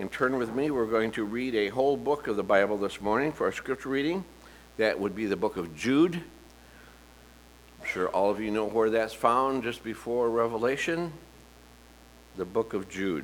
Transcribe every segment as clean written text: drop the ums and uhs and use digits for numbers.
And turn with me, we're going to read a whole book of the Bible this morning for our scripture reading. That would be the book of Jude. I'm sure all of you know where that's found, just before Revelation. The book of Jude.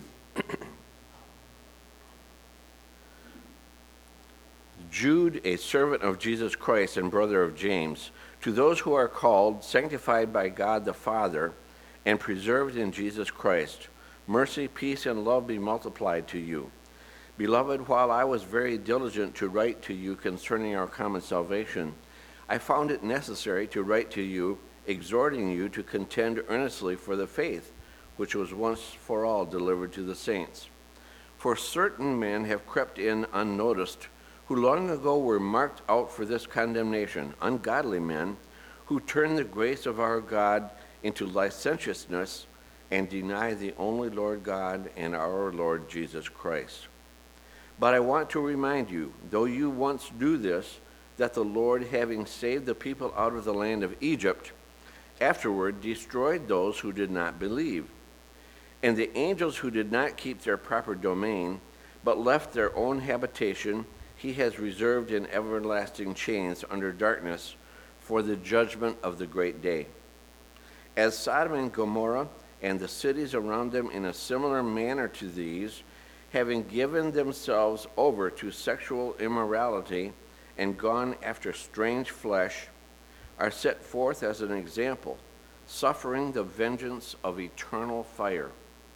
Jude, a servant of Jesus Christ and brother of James, to those who are called, sanctified by God the Father, and preserved in Jesus Christ, mercy, peace, and love be multiplied to you. Beloved, while I was very diligent to write to you concerning our common salvation, I found it necessary to write to you, exhorting you to contend earnestly for the faith which was once for all delivered to the saints. For certain men have crept in unnoticed, who long ago were marked out for this condemnation, ungodly men, who turn the grace of our God into licentiousness and deny the only Lord God and our Lord Jesus Christ. But I want to remind you, though you once do this, that the Lord, having saved the people out of the land of Egypt, afterward destroyed those who did not believe. And the angels who did not keep their proper domain, but left their own habitation, he has reserved in everlasting chains under darkness for the judgment of the great day. As Sodom and Gomorrah and the cities around them in a similar manner to these, having given themselves over to sexual immorality and gone after strange flesh, are set forth as an example, suffering the vengeance of eternal fire.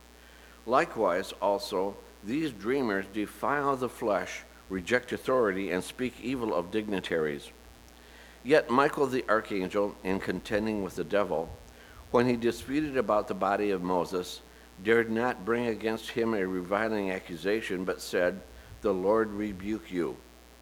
Likewise, also, these dreamers defile the flesh, reject authority, and speak evil of dignitaries. Yet Michael the archangel, in contending with the devil, when he disputed about the body of Moses, dared not bring against him a reviling accusation, but said, "The Lord rebuke you."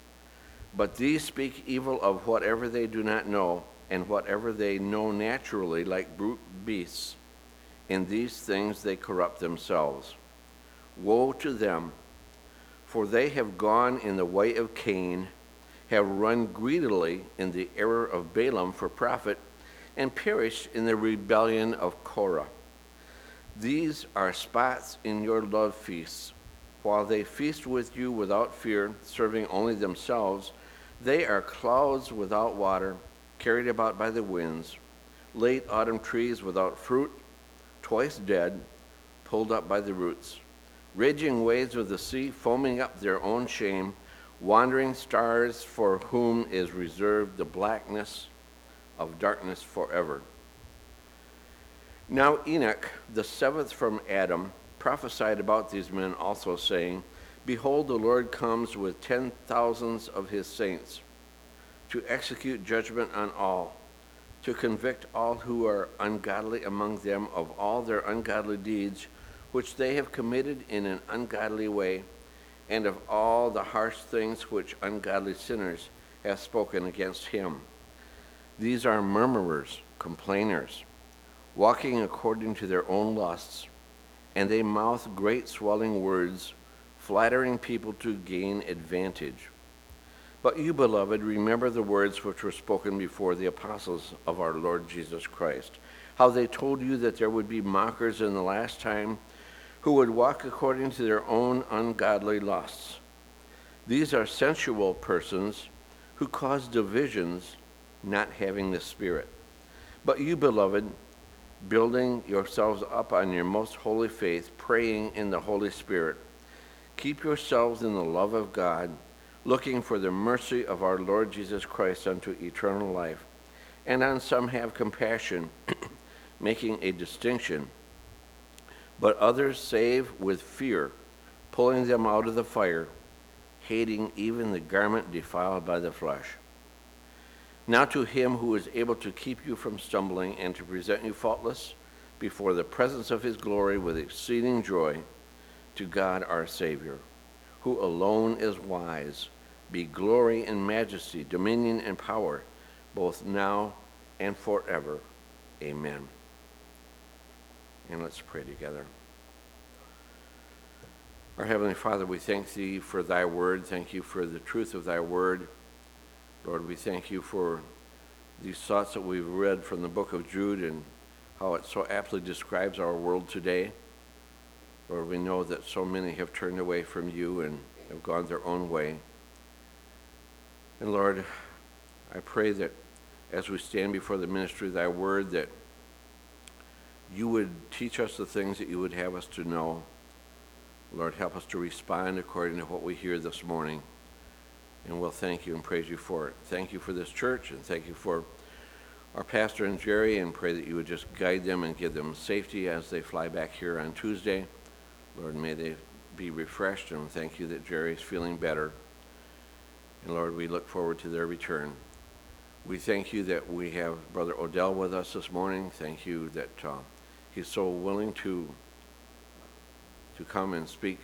But these speak evil of whatever they do not know, and whatever they know naturally, like brute beasts. In these things they corrupt themselves. Woe to them, for they have gone in the way of Cain, have run greedily in the error of Balaam for profit, and perished in the rebellion of Korah. These are spots in your love feasts. While they feast with you without fear, serving only themselves, they are clouds without water, carried about by the winds, late autumn trees without fruit, twice dead, pulled up by the roots, raging waves of the sea, foaming up their own shame, wandering stars for whom is reserved the blackness of darkness forever. Now Enoch, the seventh from Adam, prophesied about these men also, saying, "Behold, the Lord comes with 10,000s of his saints, to execute judgment on all, to convict all who are ungodly among them of all their ungodly deeds, which they have committed in an ungodly way, and of all the harsh things which ungodly sinners have spoken against him. These are murmurers, complainers, walking according to their own lusts, and they mouth great swelling words, flattering people to gain advantage. But you, beloved, remember the words which were spoken before the apostles of our Lord Jesus Christ, how they told you that there would be mockers in the last time, who would walk according to their own ungodly lusts. These are sensual persons who cause divisions, not having the Spirit. But you, beloved, building yourselves up on your most holy faith, praying in the Holy Spirit, keep yourselves in the love of God, looking for the mercy of our Lord Jesus Christ unto eternal life. And on some have compassion, making a distinction, but others save with fear, pulling them out of the fire, hating even the garment defiled by the flesh. Now to him who is able to keep you from stumbling and to present you faultless before the presence of his glory with exceeding joy, to God our Savior, who alone is wise, be glory and majesty, dominion and power, both now and forever. Amen. And let's pray together. Our Heavenly Father, we thank thee for thy word. Thank you for the truth of thy word. Lord, we thank you for these thoughts that we've read from the book of Jude and how it so aptly describes our world today. Lord, we know that so many have turned away from you and have gone their own way. And Lord, I pray that as we stand before the ministry of thy word, that you would teach us the things that you would have us to know. Lord, help us to respond according to what we hear this morning. And we'll thank you and praise you for it. Thank you for this church, and thank you for our pastor and Jerry, and pray that you would just guide them and give them safety as they fly back here on Tuesday. Lord, may they be refreshed, and thank you that Jerry is feeling better. And Lord, we look forward to their return. We thank you that we have Brother Odell with us this morning. Thank you that he's so willing to come and speak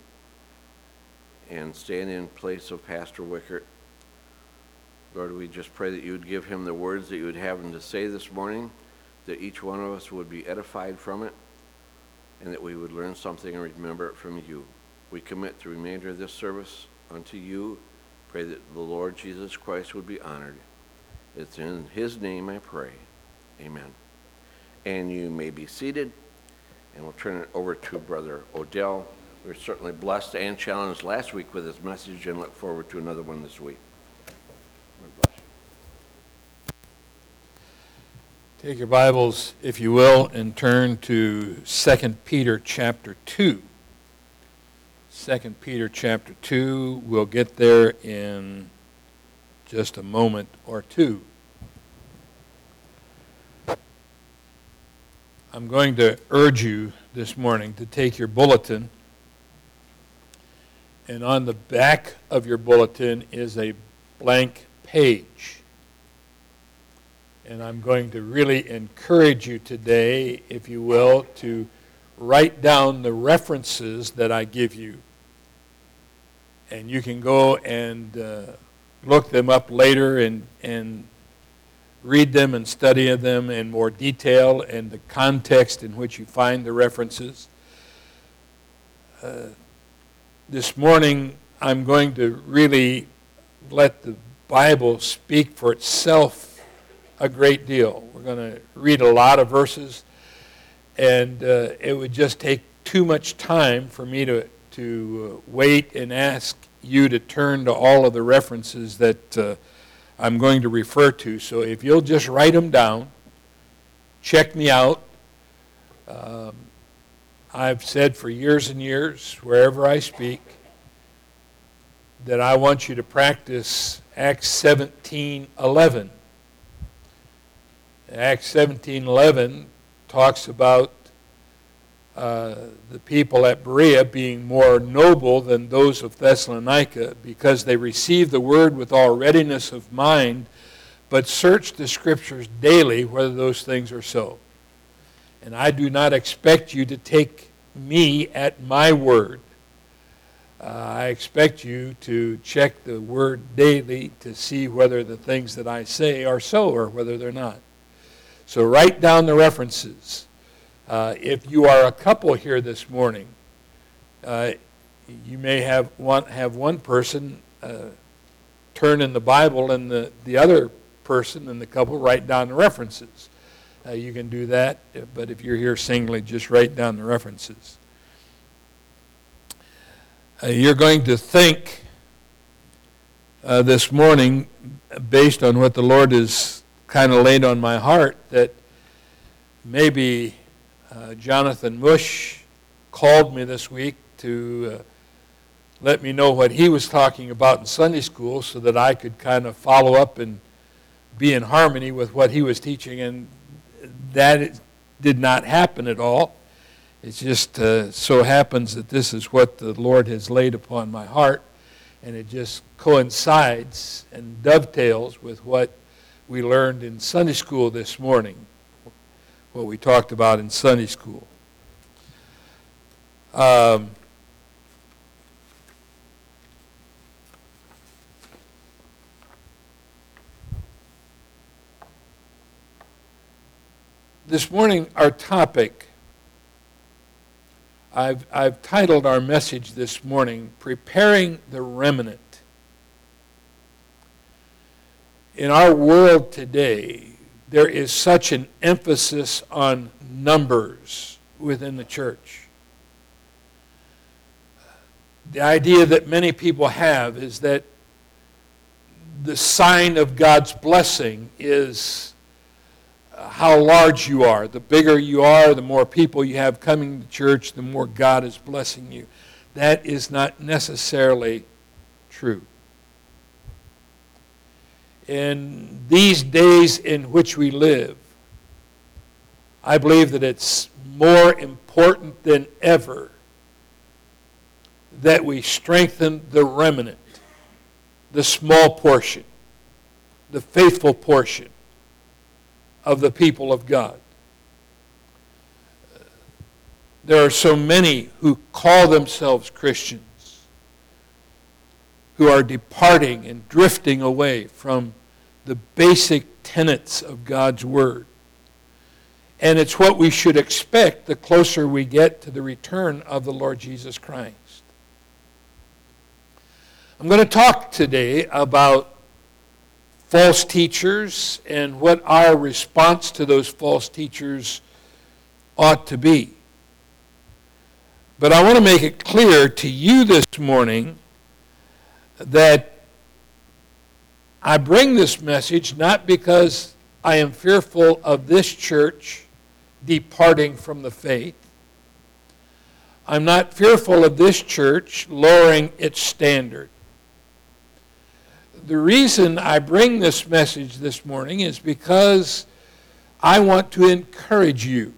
and stand in place of Pastor Wickert. Lord, we just pray that you would give him the words that you would have him to say this morning, that each one of us would be edified from it, and that we would learn something and remember it from you. We commit the remainder of this service unto you. Pray that the Lord Jesus Christ would be honored. It's in his name I pray. Amen. And you may be seated, and we'll turn it over to Brother Odell. We were certainly blessed and challenged last week with his message, and look forward to another one this week. Lord bless you. Take your Bibles, if you will, and turn to 2 Peter chapter 2. 2 Peter chapter 2, we'll get there in just a moment or two. I'm going to urge you this morning to take your bulletin, and on the back of your bulletin is a blank page. And I'm going to really encourage you today, if you will, to write down the references that I give you. And you can go and look them up later and read them and study them in more detail and the context in which you find the references. This morning, I'm going to really let the Bible speak for itself a great deal. We're going to read a lot of verses, and it would just take too much time for me to wait and ask you to turn to all of the references that I'm going to refer to. So if you'll just write them down, check me out. I've said for years and years, wherever I speak, that I want you to practice Acts 17:11. Acts 17:11 talks about the people at Berea being more noble than those of Thessalonica, because they received the word with all readiness of mind, but search the Scriptures daily whether those things are so. And I do not expect you to take me at my word. I expect you to check the word daily to see whether the things that I say are so or whether they're not. So write down the references. If you are a couple here this morning, you may have one person turn in the Bible and the other person and the couple write down the references. You can do that, but if you're here singly, just write down the references. You're going to think this morning, based on what the Lord has kind of laid on my heart, that maybe Jonathan Mush called me this week to let me know what he was talking about in Sunday school so that I could kind of follow up and be in harmony with what he was teaching, and that did not happen at all. It just so happens that this is what the Lord has laid upon my heart, and it just coincides and dovetails with what we learned in Sunday school this morning, what we talked about in Sunday school. This morning, our topic, I've titled our message this morning, Preparing the Remnant. In our world today, there is such an emphasis on numbers within the church. the idea that many people have is that the sign of God's blessing is how large you are. The bigger you are, the more people you have coming to church, the more God is blessing you. That is not necessarily true. In these days in which we live, I believe that it's more important than ever that we strengthen the remnant, the small portion, the faithful portion of the people of God. There are so many who call themselves Christians who are departing and drifting away from the basic tenets of God's Word. And it's what we should expect the closer we get to the return of the Lord Jesus Christ. I'm going to talk today about false teachers and what our response to those false teachers ought to be. But I want to make it clear to you this morning that I bring this message not because I am fearful of this church departing from the faith. I'm not fearful of this church lowering its standard. The reason I bring this message this morning is because I want to encourage you.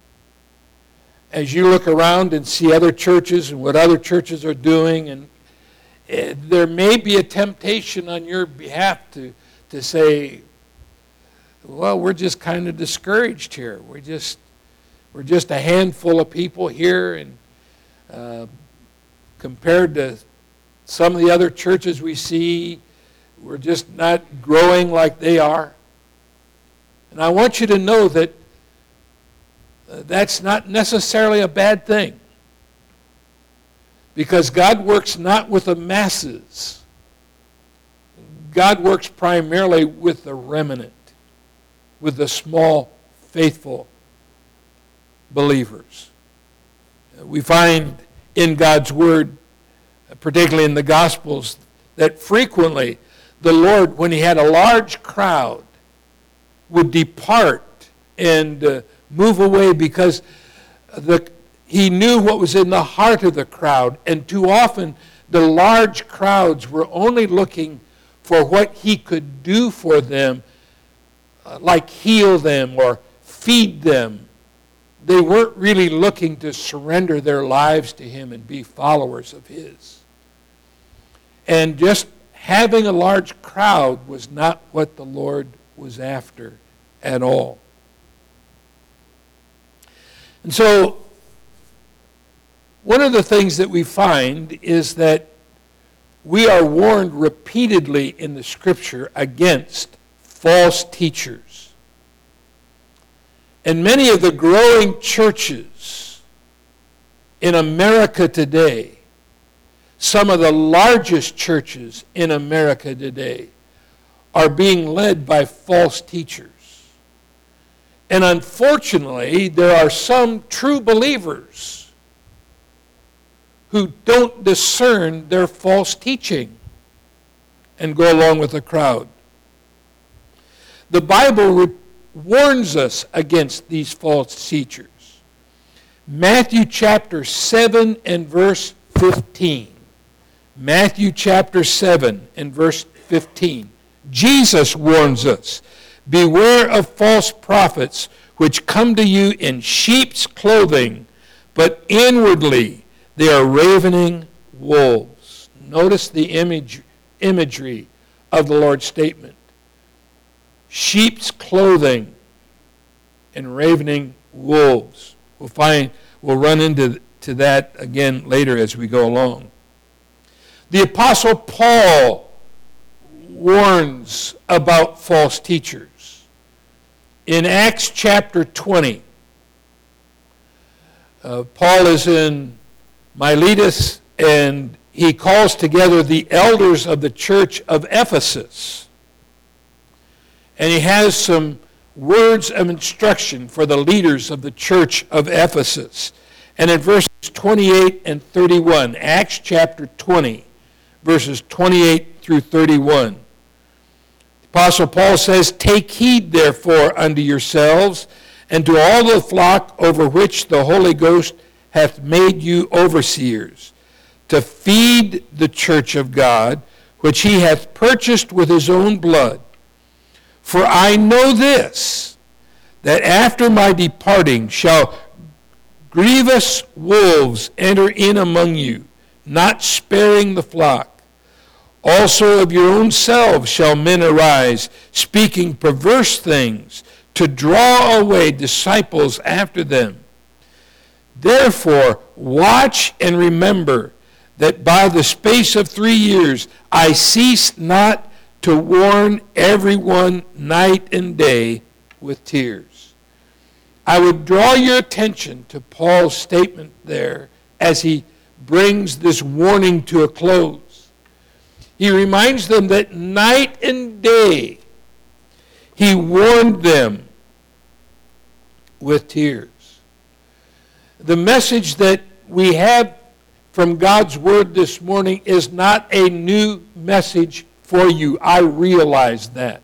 As you look around and see other churches and what other churches are doing, and there may be a temptation on your behalf to say, well, we're just kind of discouraged here. We're just a handful of people here, and compared to some of the other churches we see, we're just not growing like they are. And I want you to know that that's not necessarily a bad thing. Because God works not with the masses. God works primarily with the remnant, with the small, faithful believers. We find in God's Word, particularly in the Gospels, that frequently the Lord, when He had a large crowd, would depart and move away because He knew what was in the heart of the crowd. And too often, the large crowds were only looking for what He could do for them, like heal them or feed them. They weren't really looking to surrender their lives to Him and be followers of His. And just having a large crowd was not what the Lord was after at all. And so, one of the things that we find is that we are warned repeatedly in the Scripture against false teachers. And many of the growing churches in America today, some of the largest churches in America today, are being led by false teachers. And unfortunately, there are some true believers who don't discern their false teaching and go along with the crowd. The Bible warns us against these false teachers. Matthew chapter 7 and verse 15. Matthew chapter 7 and verse 15. Jesus warns us, "Beware of false prophets which come to you in sheep's clothing, but inwardly they are ravening wolves." Notice the imagery of the Lord's statement. Sheep's clothing and ravening wolves. We'll run into that again later as we go along. The Apostle Paul warns about false teachers. In Acts chapter 20, Paul is in Miletus, and he calls together the elders of the church of Ephesus. And he has some words of instruction for the leaders of the church of Ephesus. And in verses 28 and 31, Acts chapter 20, verses 28 through 31, the Apostle Paul says, "Take heed therefore unto yourselves and to all the flock over which the Holy Ghost hath made you overseers, to feed the church of God, which he hath purchased with his own blood. For I know this, that after my departing shall grievous wolves enter in among you, not sparing the flock. Also of your own selves shall men arise, speaking perverse things, to draw away disciples after them. Therefore, watch and remember that by the space of 3 years I ceased not to warn everyone night and day with tears." I would draw your attention to Paul's statement there as he brings this warning to a close. He reminds them that night and day he warned them with tears. The message that we have from God's Word this morning is not a new message for you. I realize that.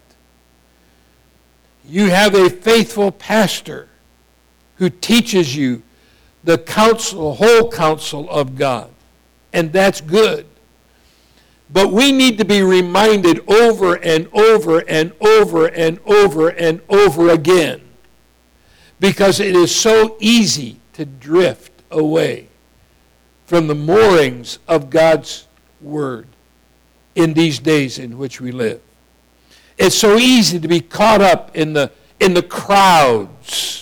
You have a faithful pastor who teaches you the whole counsel of God, and that's good. But we need to be reminded over and over and over and over and over again, because it is so easy to drift away from the moorings of God's Word in these days in which we live. It's so easy to be caught up in the crowds,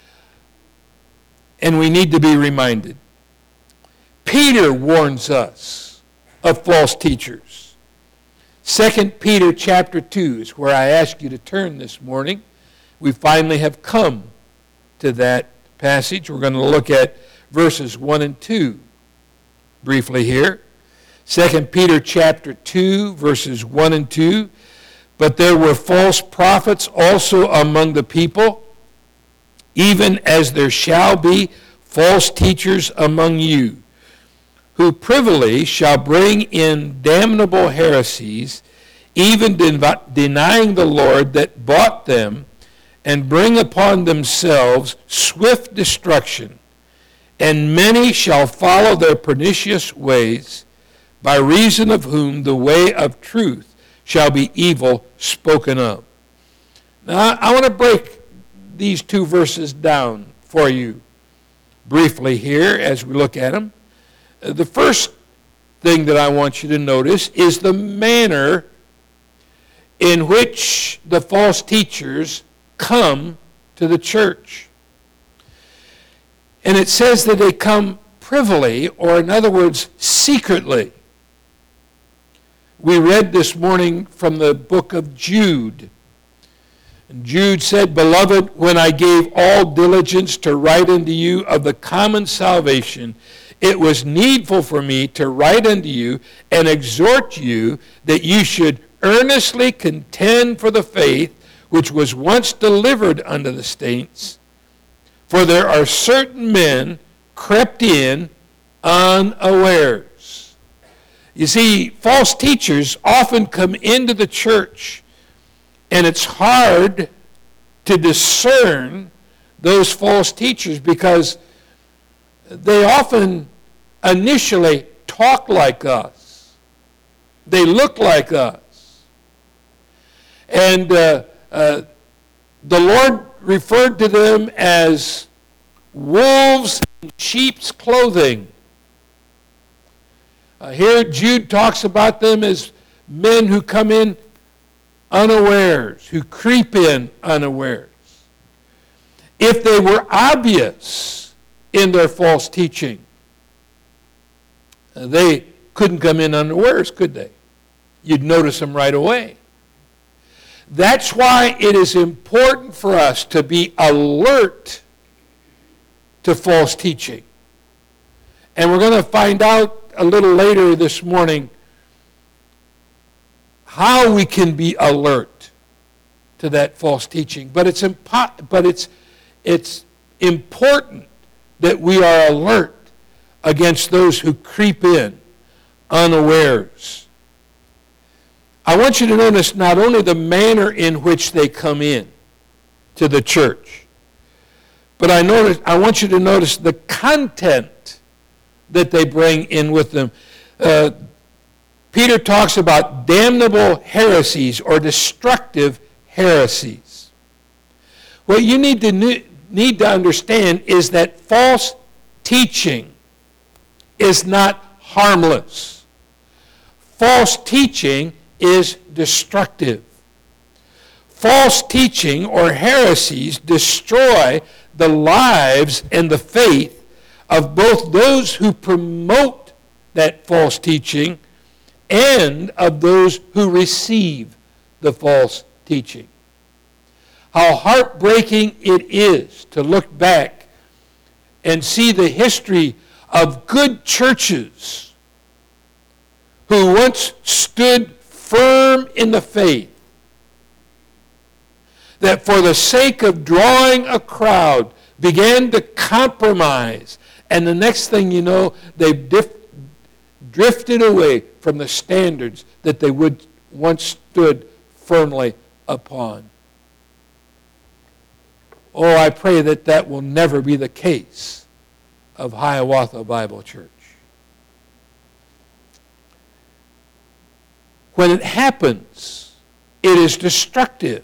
and we need to be reminded. Peter warns us of false teachers. 2 Peter chapter 2 is where I ask you to turn this morning. We finally have come to that passage. We're going to look at verses 1 and 2 briefly here. 2 Peter chapter 2, verses 1 and 2. "But there were false prophets also among the people, even as there shall be false teachers among you, who privily shall bring in damnable heresies, even denying the Lord that bought them, and bring upon themselves swift destruction. And many shall follow their pernicious ways, by reason of whom the way of truth shall be evil spoken of." Now, I want to break these two verses down for you briefly here as we look at them. The first thing that I want you to notice is the manner in which the false teachers come to the church. And it says that they come privily, or in other words, secretly. We read this morning from the book of Jude. And Jude said, "Beloved, when I gave all diligence to write unto you of the common salvation, it was needful for me to write unto you and exhort you that you should earnestly contend for the faith which was once delivered unto the saints. For there are certain men crept in unawares." You see, false teachers often come into the church, and it's hard to discern those false teachers because they often initially talk like us. They look like us. And the Lord referred to them as wolves in sheep's clothing. Here Jude talks about them as men who come in unawares, who creep in unawares. If they were obvious in their false teaching, they couldn't come in unawares, could they? You'd notice them right away. That's why it is important for us to be alert to false teaching. And we're going to find out a little later this morning how we can be alert to that false teaching. But it's important that we are alert against those who creep in unawares. I want you to notice not only the manner in which they come in to the church, but I want you to notice the content that they bring in with them. Peter talks about damnable heresies or destructive heresies. What you need to understand is that false teaching is not harmless. False teaching is destructive. False teaching or heresies destroy the lives and the faith of both those who promote that false teaching and of those who receive the false teaching. How heartbreaking it is to look back and see the history of good churches who once stood firm in the faith, that for the sake of drawing a crowd began to compromise, and the next thing you know, they've drifted away from the standards that they would once stood firmly upon. Oh, I pray that that will never be the case of Hiawatha Bible Church. When it happens, it is destructive.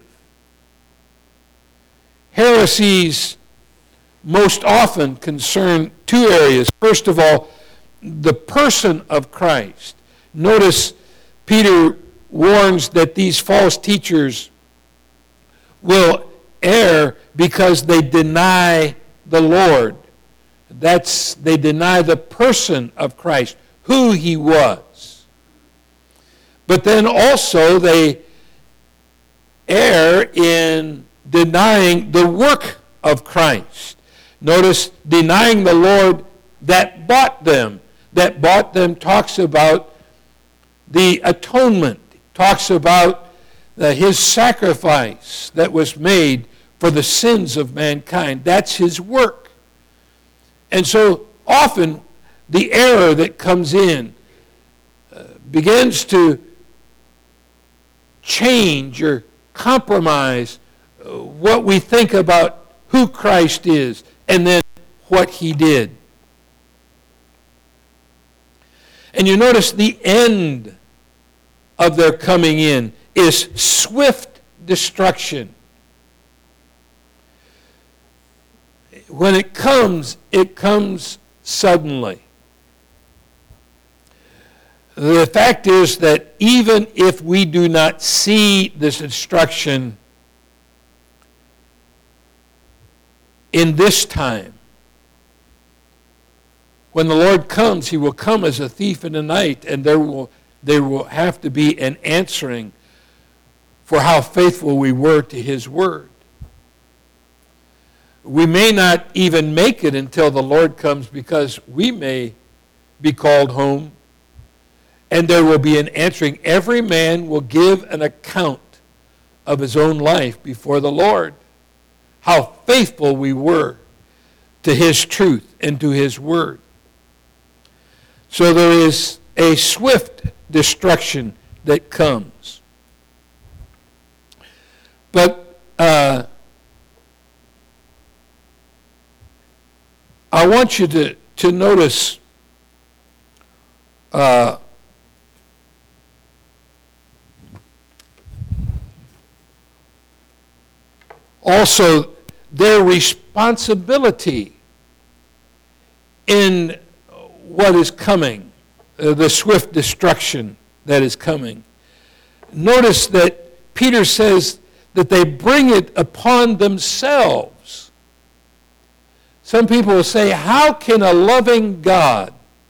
Heresies most often concern two areas. First of all, the person of Christ. Notice Peter warns that these false teachers will err because they deny the Lord. They deny the person of Christ, who he was. But then also they err in denying the work of Christ. Notice, denying the Lord that bought them. That bought them talks about the atonement, talks about his sacrifice that was made for the sins of mankind. That's his work. And so often the error that comes in begins to change or compromise what we think about who Christ is and then what he did. And you notice the end of their coming in is swift destruction. When it comes suddenly. The fact is that even if we do not see this destruction in this time, when the Lord comes, he will come as a thief in the night, and there will have to be an answering for how faithful we were to his word. We may not even make it until the Lord comes because we may be called home, and there will be an answering. Every man will give an account of his own life before the Lord, how faithful we were to his truth and to his word. So there is a swift destruction that comes. But I want you to notice also their responsibility in what is coming, the swift destruction that is coming. Notice that Peter says that they bring it upon themselves. Some people will say, how can a loving God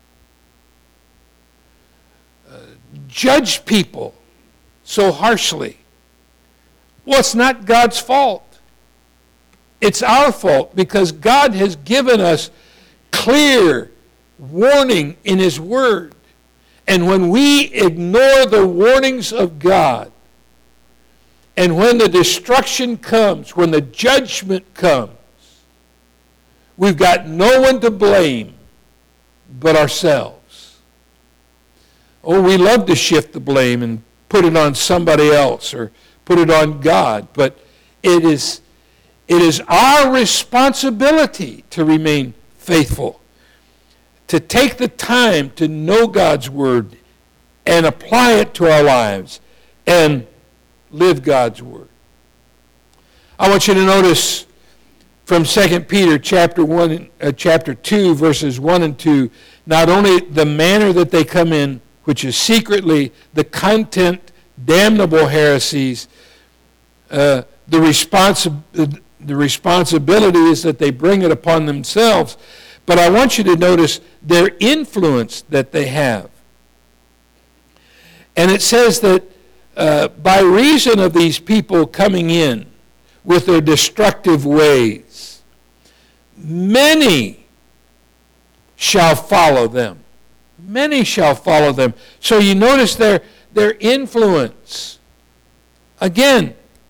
judge people so harshly? Well, it's not God's fault. It's our fault because God has given us clear warning in his word. And when we ignore the warnings of God, and when the destruction comes, when the judgment comes, we've got no one to blame but ourselves. Oh, we love to shift the blame and put it on somebody else or put it on God, but it is our responsibility to remain faithful, to take the time to know God's Word and apply it to our lives and live God's Word. I want you to notice from 2 Peter chapter 2, verses 1 and 2, not only the manner that they come in, which is secretly, the content, damnable heresies, the responsibility is that they bring it upon themselves, but I want you to notice their influence that they have. And it says that by reason of these people coming in with their destructive ways, many shall follow them. Many shall follow them. So you notice their influence. Again,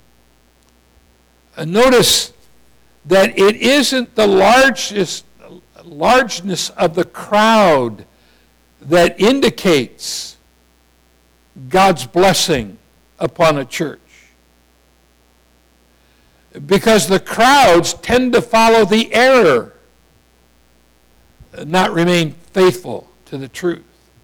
notice that it isn't the largeness of the crowd that indicates God's blessing upon a church. Because the crowds tend to follow the error, not remain faithful to the truth.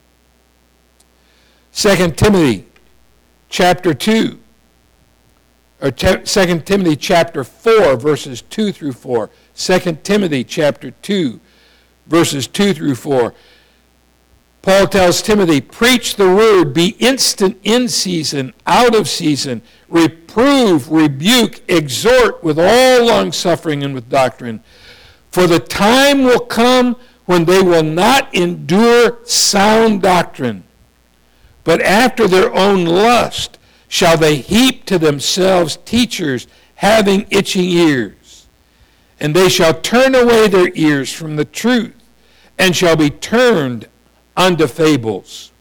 2 Timothy chapter 2, or 2 Timothy chapter 4, verses 2 through 4. 2 Timothy chapter 2, verses 2 through 4. Paul tells Timothy, preach the word, be instant in season, out of season, reprove, rebuke, exhort with all longsuffering and with doctrine. For the time will come when they will not endure sound doctrine, but after their own lust shall they heap to themselves teachers having itching ears. And they shall turn away their ears from the truth, and shall be turned unto fables.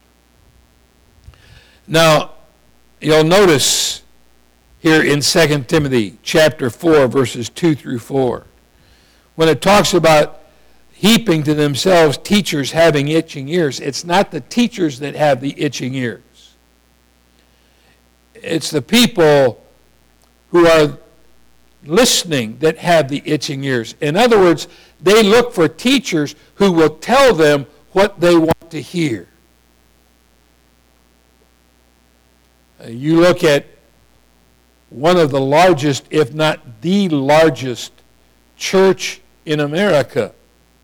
Now, you'll notice here in 2 Timothy chapter 4, verses 2 through 4, when it talks about heaping to themselves teachers having itching ears, it's not the teachers that have the itching ears. It's the people who are listening that have the itching ears. In other words, they look for teachers who will tell them what they want to hear. You look at one of the largest, if not the largest, church in America.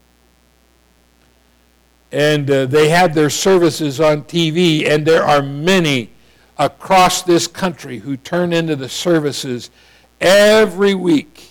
And they have their services on TV, and there are many across this country who turn into the services every week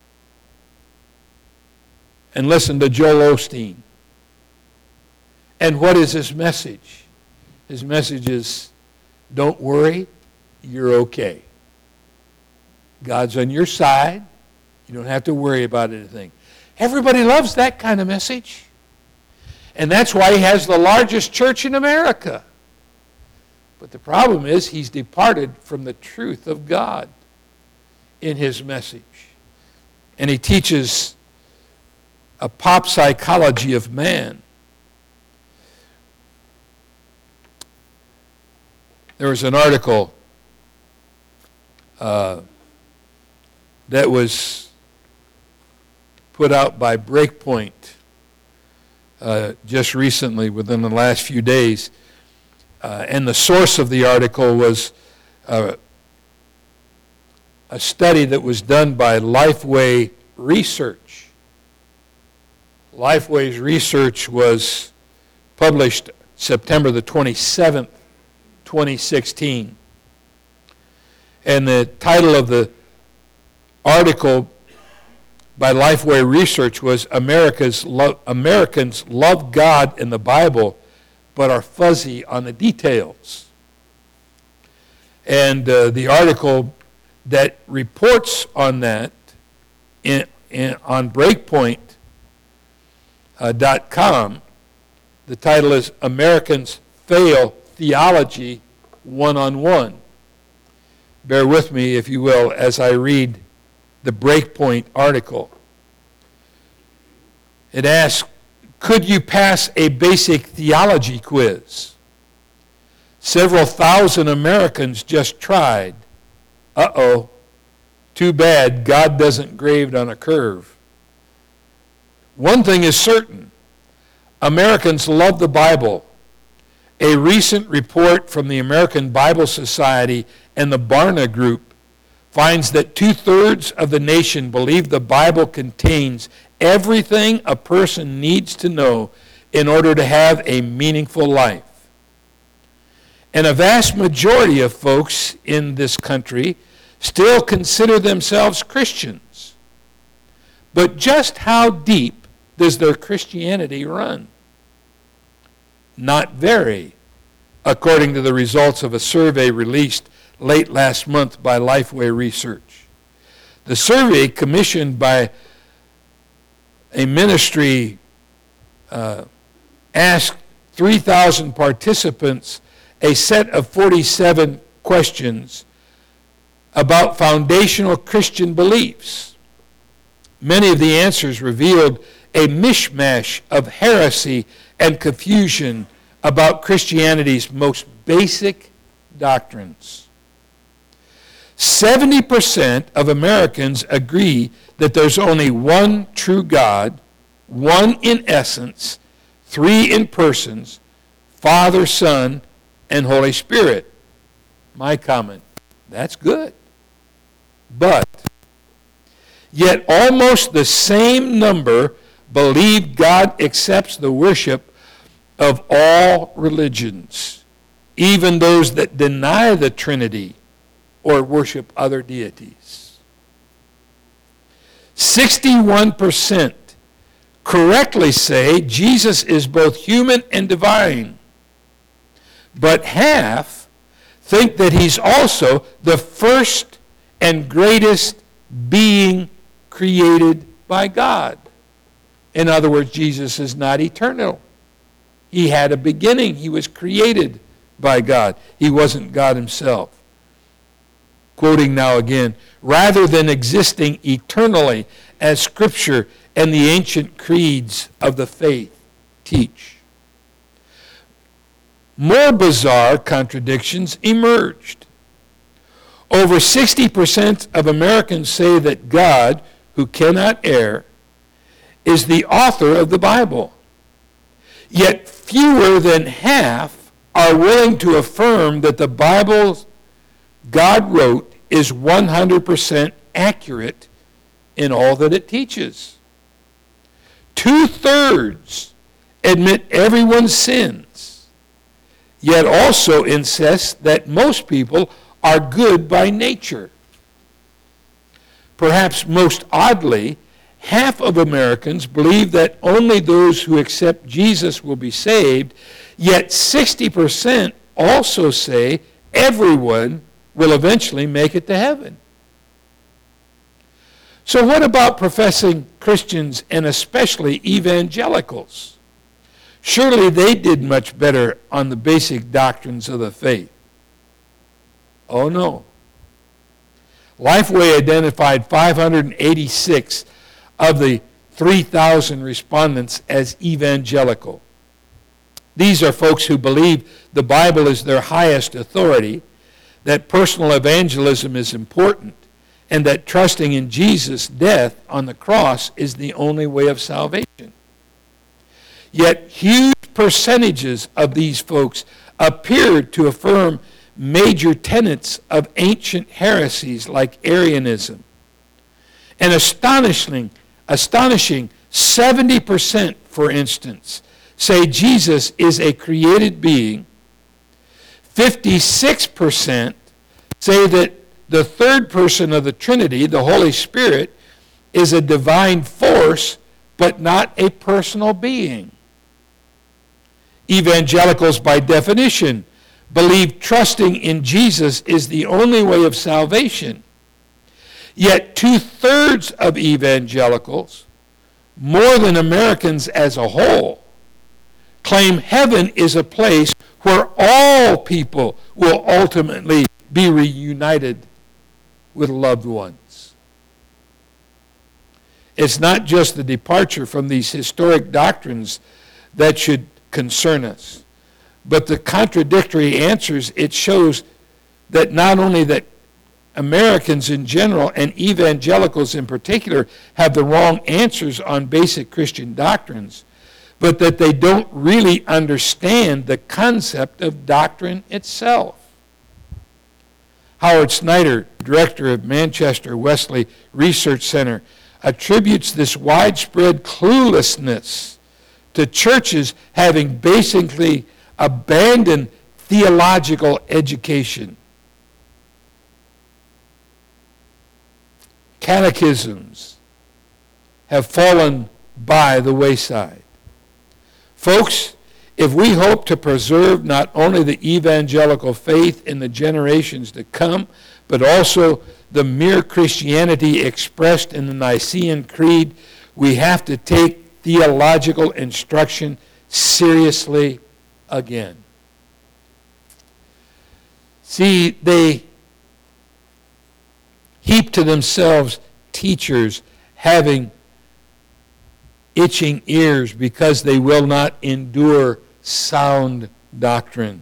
and listen to Joel Osteen. And what is his message? His message is, don't worry, you're okay. God's on your side. You don't have to worry about anything. Everybody loves that kind of message. And that's why he has the largest church in America. But the problem is he's departed from the truth of God in his message. And he teaches a pop psychology of man. There was an article that was put out by Breakpoint just recently, within the last few days. And the source of the article was a study that was done by Lifeway Research. Lifeway's research was published September the 27th, 2016. And the title of the article by Lifeway Research was Americans love God and the Bible, but are fuzzy on the details. And the article that reports on that on Breakpoint.com, the title is Americans Fail Theology One-on-One. Bear with me, if you will, as I read the Breakpoint article. It asks, could you pass a basic theology quiz? Several thousand Americans just tried. Uh-oh. Too bad God doesn't grade on a curve. One thing is certain. Americans love the Bible. A recent report from the American Bible Society and the Barna Group finds that 2/3 of the nation believe the Bible contains everything a person needs to know in order to have a meaningful life. And a vast majority of folks in this country still consider themselves Christians. But just how deep does their Christianity run? Not very, according to the results of a survey released late last month by Lifeway Research. The survey, commissioned by a ministry, asked 3,000 participants a set of 47 questions about foundational Christian beliefs. Many of the answers revealed a mishmash of heresy and confusion about Christianity's most basic doctrines. 70% of Americans agree that there's only one true God, one in essence, three in persons, Father, Son, and Holy Spirit. My comment, that's good. But yet almost the same number believe God accepts the worship of all religions, even those that deny the Trinity or worship other deities. 61% correctly say Jesus is both human and divine, but half think that he's also the first and greatest being created by God. In other words, Jesus is not eternal. He had a beginning. He was created by God. He wasn't God himself. Quoting now again, rather than existing eternally as Scripture and the ancient creeds of the faith teach. More bizarre contradictions emerged. Over 60% of Americans say that God, who cannot err, is the author of the Bible. Yet fewer than half are willing to affirm that the Bible God wrote is 100% accurate in all that it teaches. 2/3 admit everyone sins, yet also insist that most people are good by nature. Perhaps most oddly, half of Americans believe that only those who accept Jesus will be saved, yet 60% also say everyone will eventually make it to heaven. So what about professing Christians and especially evangelicals? Surely they did much better on the basic doctrines of the faith. Oh no. Lifeway identified 586 of the 3,000 respondents as evangelical. These are folks who believe the Bible is their highest authority, that personal evangelism is important, and that trusting in Jesus' death on the cross is the only way of salvation. Yet huge percentages of these folks appeared to affirm major tenets of ancient heresies like Arianism. An astonishing 70%, for instance, say Jesus is a created being. 56% say that the third person of the Trinity, the Holy Spirit, is a divine force, but not a personal being. Evangelicals, by definition, believe trusting in Jesus is the only way of salvation. Yet 2/3 of evangelicals, more than Americans as a whole, claim heaven is a place where all people will ultimately be reunited with loved ones. It's not just the departure from these historic doctrines that should concern us, but the contradictory answers it shows that not only that Americans in general and evangelicals in particular have the wrong answers on basic Christian doctrines, but that they don't really understand the concept of doctrine itself. Howard Snyder, director of Manchester Wesley Research Center, attributes this widespread cluelessness to churches having basically abandoned theological education. Catechisms have fallen by the wayside. Folks, if we hope to preserve not only the evangelical faith in the generations to come, but also the mere Christianity expressed in the Nicene Creed, we have to take theological instruction seriously again. See, they heap to themselves teachers having itching ears because they will not endure sound doctrine.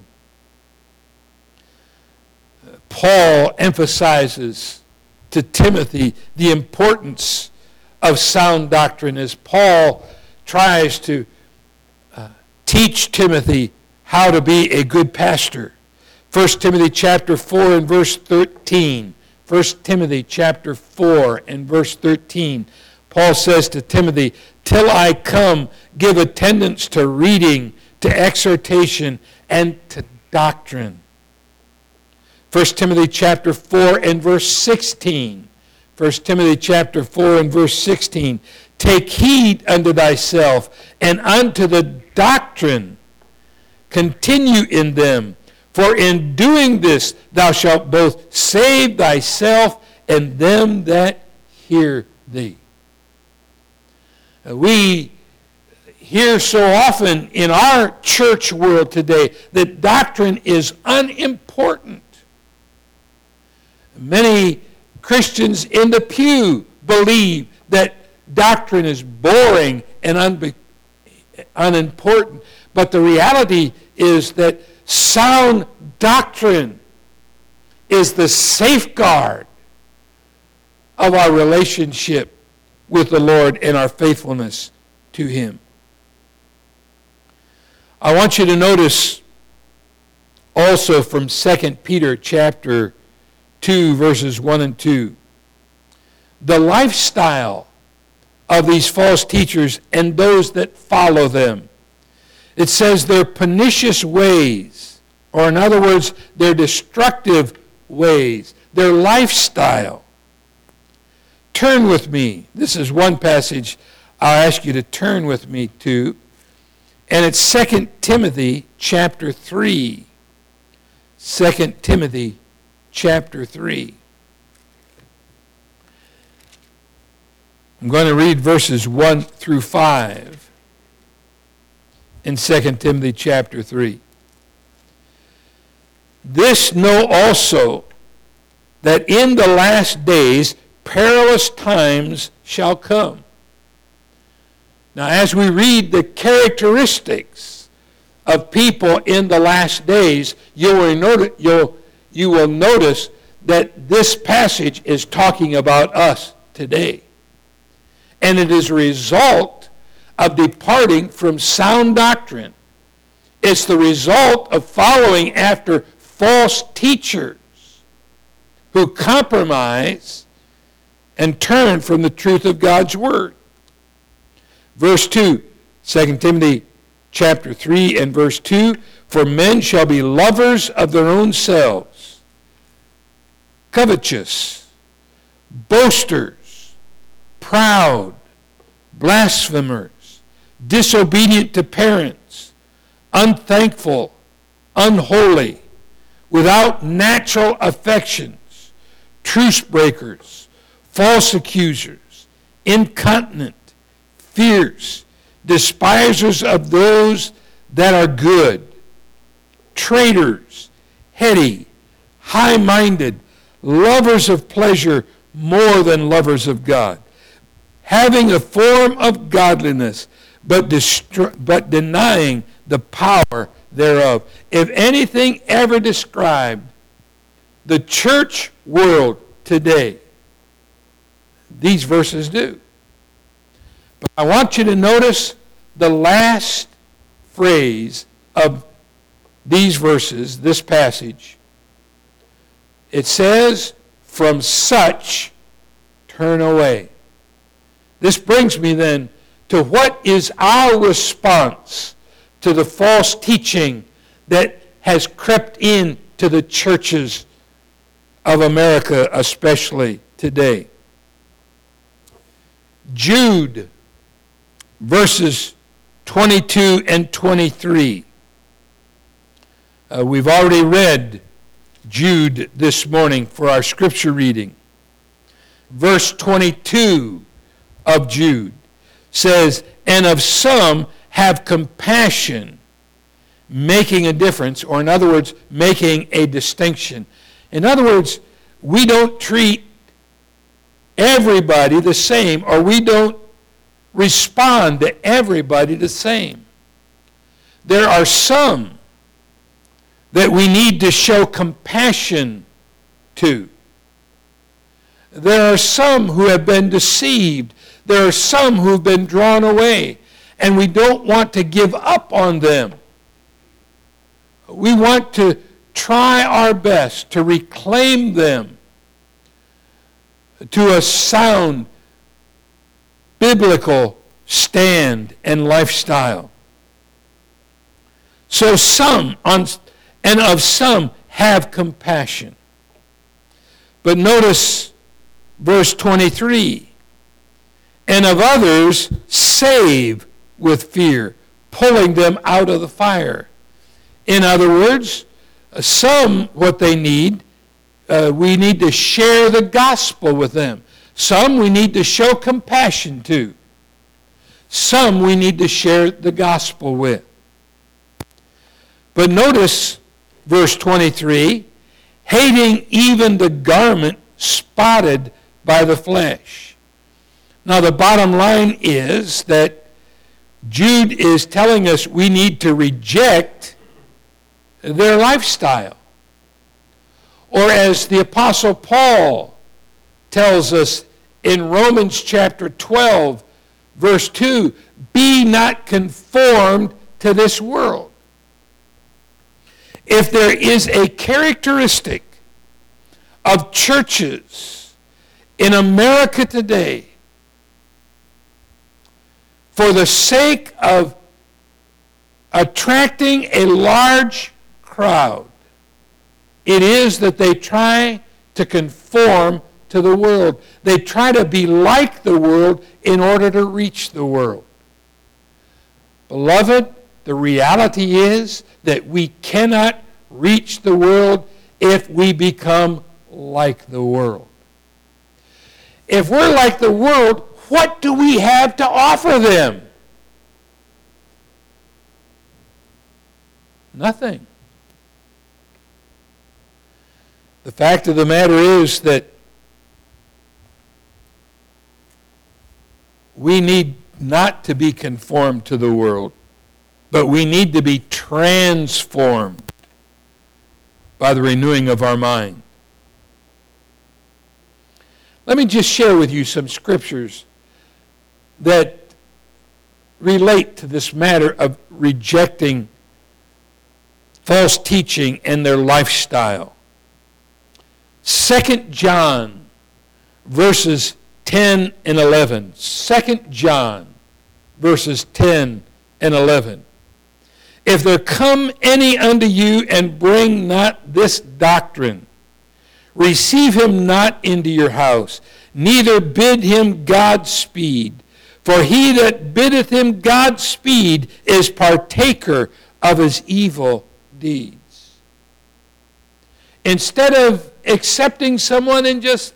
Paul emphasizes to Timothy the importance of sound doctrine as Paul tries to teach Timothy how to be a good pastor. 1 Timothy chapter 4 and verse 13. 1 Timothy chapter 4 and verse 13. Paul says to Timothy, "Till I come, give attendance to reading, to exhortation, and to doctrine." 1 Timothy chapter 4 and verse 16. 1 Timothy chapter 4 and verse 16. "Take heed unto thyself and unto the doctrine. Continue in them. For in doing this thou shalt both save thyself and them that hear thee." We hear so often in our church world today that doctrine is unimportant. Many Christians in the pew believe that doctrine is boring and unimportant. But the reality is that sound doctrine is the safeguard of our relationship with the Lord and our faithfulness to Him. I want you to notice also from 2 Peter chapter 2, verses 1 and 2, the lifestyle of these false teachers and those that follow them. It says their pernicious ways, or in other words, their destructive ways, their lifestyle. Turn with me. This is one passage I'll ask you to turn with me to, and it's 2 Timothy chapter 3. 2 Timothy chapter 3. I'm going to read verses 1 through 5 in 2 Timothy chapter 3. "This know also, that in the last days perilous times shall come." Now, as we read the characteristics of people in the last days, you will notice that this passage is talking about us today. And it is a result of departing from sound doctrine. It's the result of following after false teachers who compromise and turn from the truth of God's Word. Verse 2, 2 Timothy chapter 3 and verse 2, "For men shall be lovers of their own selves, covetous, boasters, proud, blasphemers, disobedient to parents, unthankful, unholy, without natural affections, truce breakers, false accusers, incontinent, fierce, despisers of those that are good, traitors, heady, high-minded, lovers of pleasure more than lovers of God, having a form of godliness, but denying the power thereof. If anything ever described the church world today, these verses do. But I want you to notice the last phrase of these verses, this passage. It says, from such turn away. This brings me then to what is our response to the false teaching that has crept into the churches of America, especially today. Jude, verses 22 and 23. We've already read Jude this morning for our scripture reading. Verse 22 of Jude says, and of some have compassion, making a difference, or in other words, making a distinction. In other words, we don't treat everybody the same, or we don't respond to everybody the same. There are some that we need to show compassion to. There are some who have been deceived. There are some who have been drawn away, and we don't want to give up on them. We want to try our best to reclaim them to a sound biblical stand and lifestyle. So some, and of some, have compassion. But notice verse 23. And of others save with fear, pulling them out of the fire. In other words, some, what they need, we need to share the gospel with them. Some we need to show compassion to. Some we need to share the gospel with. But notice verse 23, hating even the garment spotted by the flesh. Now the bottom line is that Jude is telling us we need to reject their lifestyle. Or as the Apostle Paul tells us in Romans chapter 12, verse 2, be not conformed to this world. If there is a characteristic of churches in America today, for the sake of attracting a large crowd, it is that they try to conform to the world. They try to be like the world in order to reach the world. Beloved, the reality is that we cannot reach the world if we become like the world. If we're like the world, what do we have to offer them? Nothing. The fact of the matter is that we need not to be conformed to the world, but we need to be transformed by the renewing of our mind. Let me just share with you some scriptures that relate to this matter of rejecting false teaching and their lifestyle. 2 John verses 10 and 11. 2 John verses 10 and 11. If there come any unto you and bring not this doctrine, receive him not into your house, neither bid him Godspeed. For he that biddeth him Godspeed is partaker of his evil deeds. Instead of accepting someone and just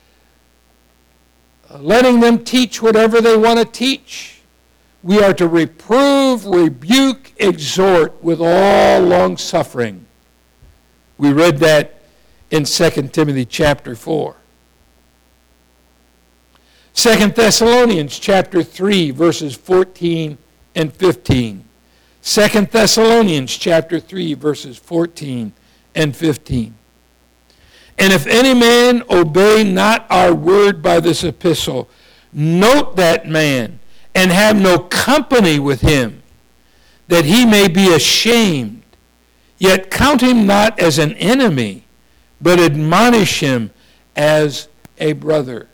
letting them teach whatever they want to teach, we are to reprove, rebuke, exhort with all long suffering. We read that in 2 Timothy chapter 4. 2 Thessalonians chapter 3, verses 14 and 15. 2 Thessalonians chapter 3, verses 14 and 15. And if any man obey not our word by this epistle, note that man, and have no company with him, that he may be ashamed. Yet count him not as an enemy, but admonish him as a brother.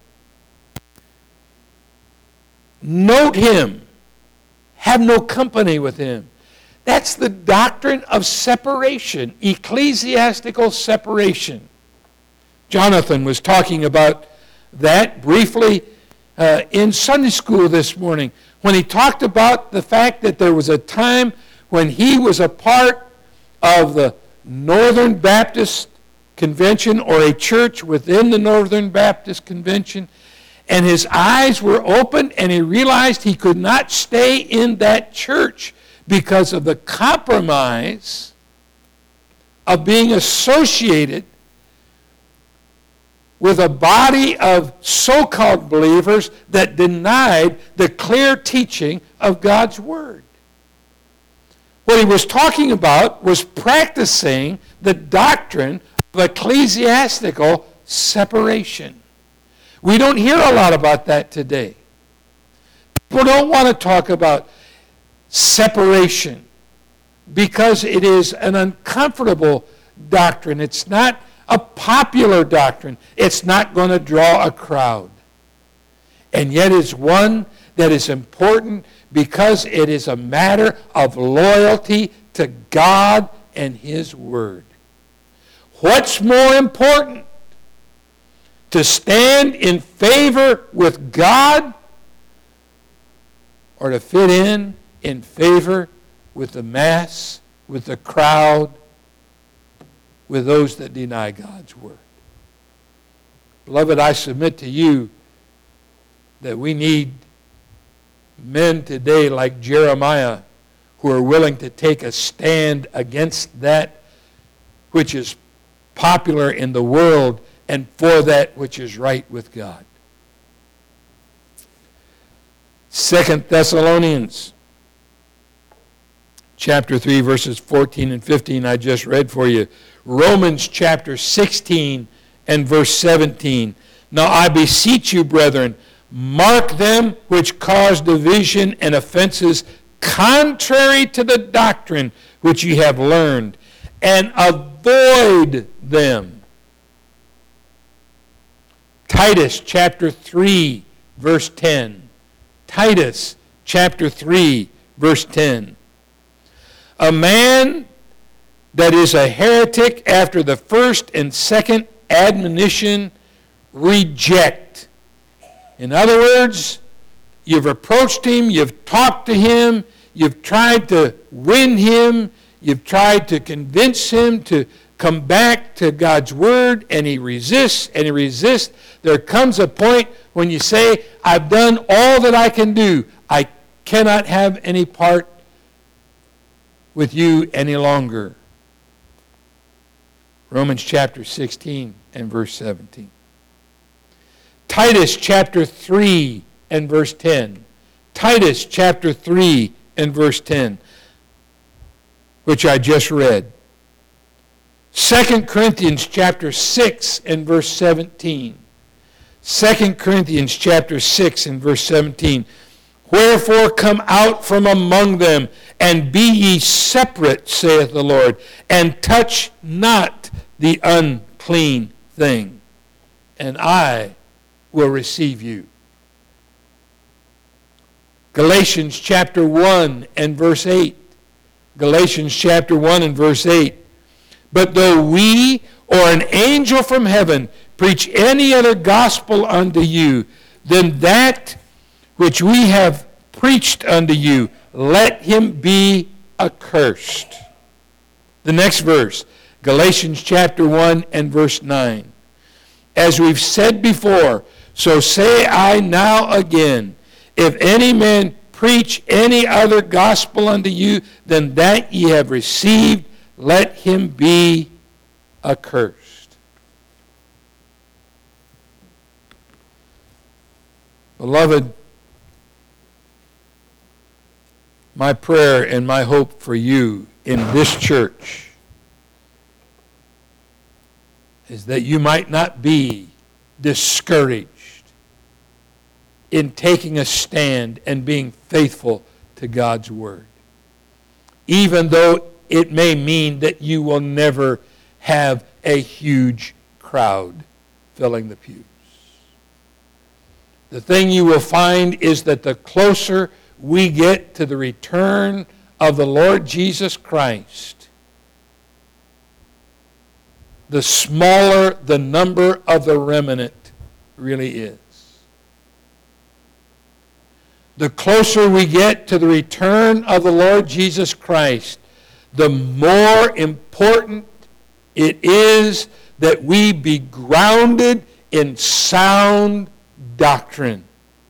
Note him. Have no company with him. That's the doctrine of separation, ecclesiastical separation. Jonathan was talking about that briefly in Sunday school this morning when he talked about the fact that there was a time when he was a part of the Northern Baptist Convention, or a church within the Northern Baptist Convention, and his eyes were opened and he realized he could not stay in that church because of the compromise of being associated with a body of so-called believers that denied the clear teaching of God's Word. What he was talking about was practicing the doctrine of ecclesiastical separation. We don't hear a lot about that today. People don't want to talk about separation because it is an uncomfortable doctrine. It's not a popular doctrine. It's not going to draw a crowd. And yet it's one that is important because it is a matter of loyalty to God and His Word. What's more important? To stand in favor with God, or to fit in favor with the mass, with the crowd, with those that deny God's Word? Beloved, I submit to you that we need men today like Jeremiah who are willing to take a stand against that which is popular in the world and for that which is right with God. 2 Thessalonians chapter 3, verses 14 and 15 I just read for you. Romans chapter 16 and verse 17. Now I beseech you, brethren, mark them which cause division and offenses contrary to the doctrine which ye have learned, and avoid them. Titus chapter 3, verse 10. Titus chapter 3, verse 10. A man that is a heretic after the first and second admonition, reject. In other words, you've approached him, you've talked to him, you've tried to win him, you've tried to convince him to come back to God's Word, and he resists and he resists. There comes a point when you say, I've done all that I can do. I cannot have any part with you any longer. Romans chapter 16 and verse 17. Titus chapter 3 and verse 10. Titus chapter 3 and verse 10, which I just read. 2 Corinthians chapter 6 and verse 17. 2 Corinthians chapter 6 and verse 17. Wherefore come out from among them, and be ye separate, saith the Lord, and touch not the unclean thing, and I will receive you. Galatians chapter 1 and verse 8. Galatians chapter 1 and verse 8. But though we or an angel from heaven preach any other gospel unto you than that which we have preached unto you, let him be accursed. The next verse, Galatians chapter 1 and verse 9. As we've said before, so say I now again, if any man preach any other gospel unto you than that ye have received, let him be accursed. Beloved, my prayer and my hope for you in this church is that you might not be discouraged in taking a stand and being faithful to God's Word, even though it may mean that you will never have a huge crowd filling the pews. The thing you will find is that the closer we get to the return of the Lord Jesus Christ, the smaller the number of the remnant really is. The closer we get to the return of the Lord Jesus Christ, the more important it is that we be grounded in sound doctrine.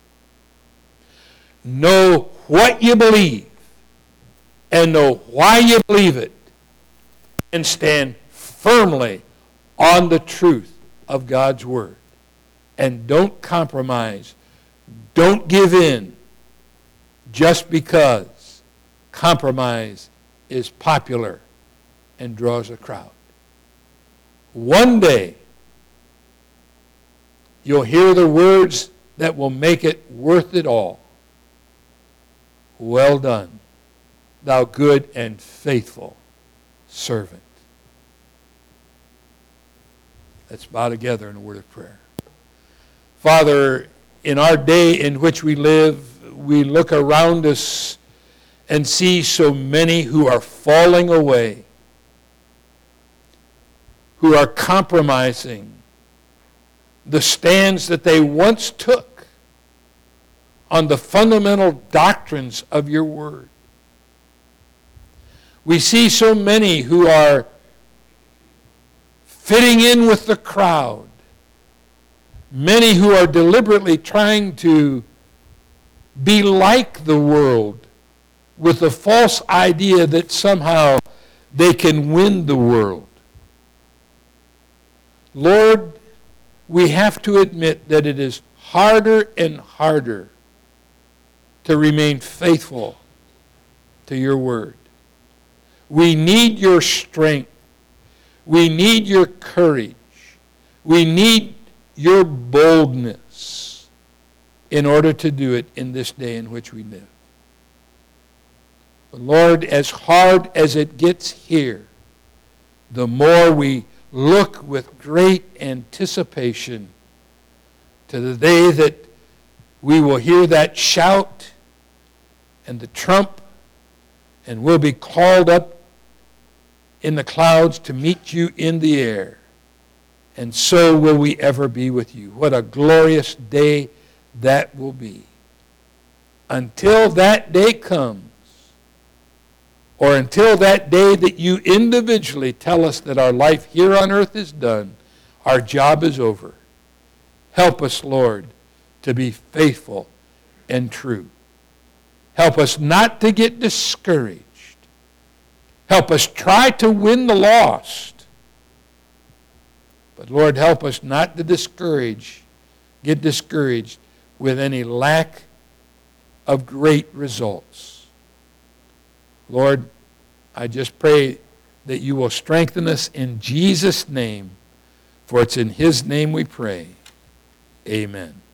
Know what you believe and know why you believe it, and stand firmly on the truth of God's Word. And don't compromise. Don't give in just because compromise is popular and draws a crowd. One day, you'll hear the words that will make it worth it all. Well done, thou good and faithful servant. Let's bow together in a word of prayer. Father, in our day in which we live, we look around us and see so many who are falling away, who are compromising the stands that they once took on the fundamental doctrines of your Word. We see so many who are fitting in with the crowd, many who are deliberately trying to be like the world with the false idea that somehow they can win the world. Lord, we have to admit that it is harder and harder to remain faithful to your Word. We need your strength. We need your courage. We need your boldness in order to do it in this day in which we live. But Lord, as hard as it gets here, the more we look with great anticipation to the day that we will hear that shout and the trump, and we'll be called up in the clouds to meet you in the air. And so will we ever be with you. What a glorious day that will be. Until that day comes, or until that day that you individually tell us that our life here on earth is done, our job is over. Help us, Lord, to be faithful and true. Help us not to get discouraged. Help us try to win the lost. But Lord, help us not to get discouraged with any lack of great results. Lord, I just pray that you will strengthen us in Jesus' name, for it's in his name we pray. Amen.